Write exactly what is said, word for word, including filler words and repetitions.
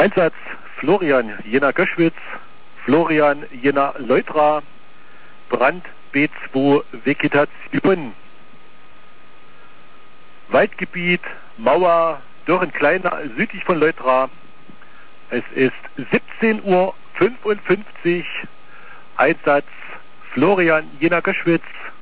Einsatz Florian Jena Göschwitz, Florian Jena Leutra, Brand B zwei Vegetation. Waldgebiet Mauer Dörrenkleiner südlich von Leutra. Es ist siebzehn Uhr fünfundfünfzig. Einsatz Florian Jena Göschwitz.